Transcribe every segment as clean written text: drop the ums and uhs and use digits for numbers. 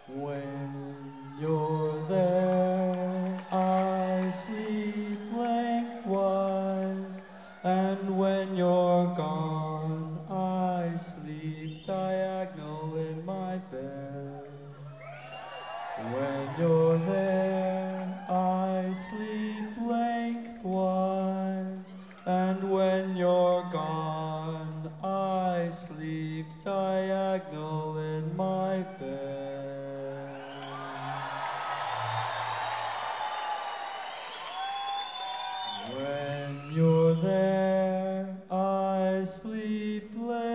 When you're there, I sleep lengthwise, and when you're gone, I sleep diagonal in my bed. When you're there, I sleep lengthwise, and when you're gone, I sleep diagonal in my bed. When you're there, I sleep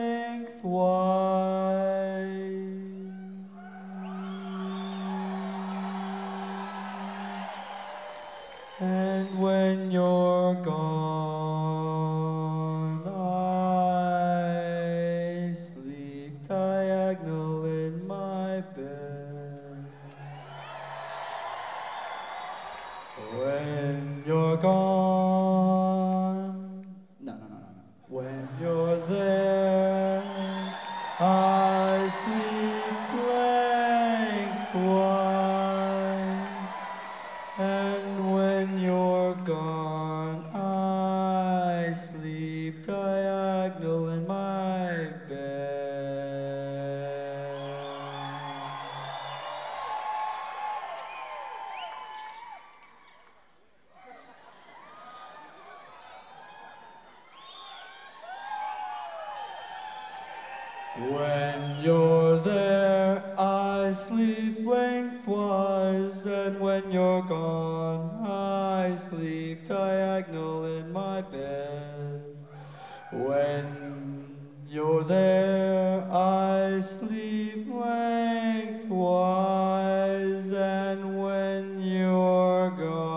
lengthwise. And when you're gone, I sleep diagonal in my bed. When you're gone, no. When you're there, I sleep lengthwise. And when you're gone, I sleep diagonal in my bed. When you're there, I sleep lengthwise, and when you're gone, I sleep diagonal in my bed. When you're there, I sleep lengthwise, and when you're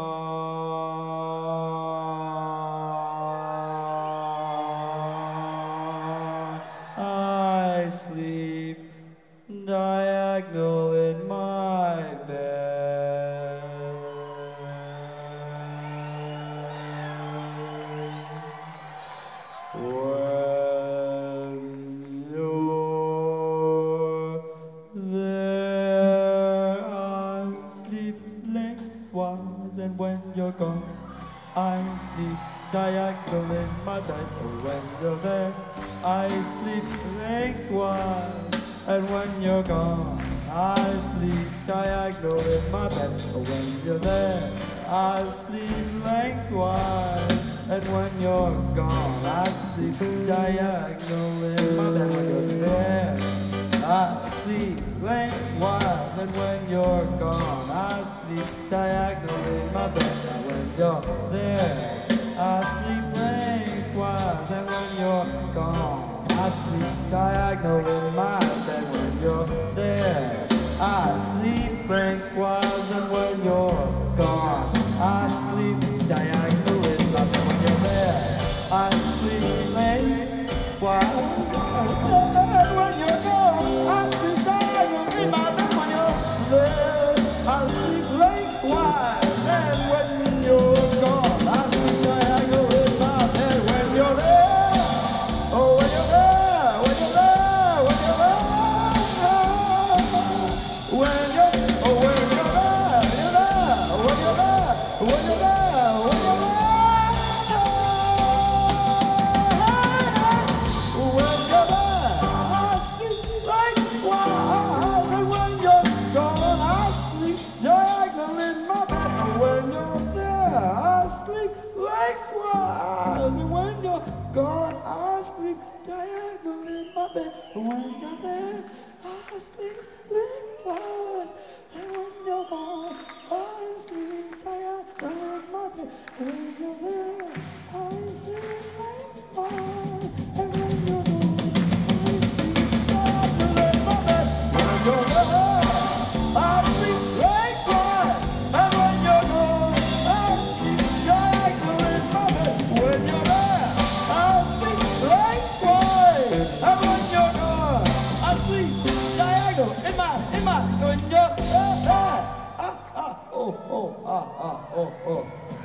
gone, I sleep diagonal in my bed. When you're there, I sleep lengthwise, and when you're gone, I sleep diagonal in my bed. When you're there, I sleep lengthwise, and when you're gone, I sleep diagonal in my bed. When you're there, I sleep lengthwise, and when you're gone, I sleep diagonal in my bed. When you're there, I sleep lengthwise, and when you're gone, I sleep diagonal in my bed. When you're there, I sleep lengthwise, and when you're gone, I sleep diagonal in my bed. When you're there, I sleep lengthwise, and when you're gone, I sleep diagonal in my bed. When you're there, I sleep lengthwise, and when you're gone, I sleep diagonal in my bed. When you're there, I sleep lengthwise, and when you're gone, I sleep diagonal in my bed. When you're there, oh, when you're there, when you're there, when you're there, when you're, oh, when you're there, you're there, when you're there, when you're there, when you're there. When you're there, I sleep lengthwise, and when you're gone, I sleep diagonal in my bed. When you're there, I sleep lengthwise, and when you're gone, I sleep diagonal in my bed. When you're there, I sleep lengthwise, and when you're gone, I sleep diagonal in my bed. When you're there, I sleep lengthwise.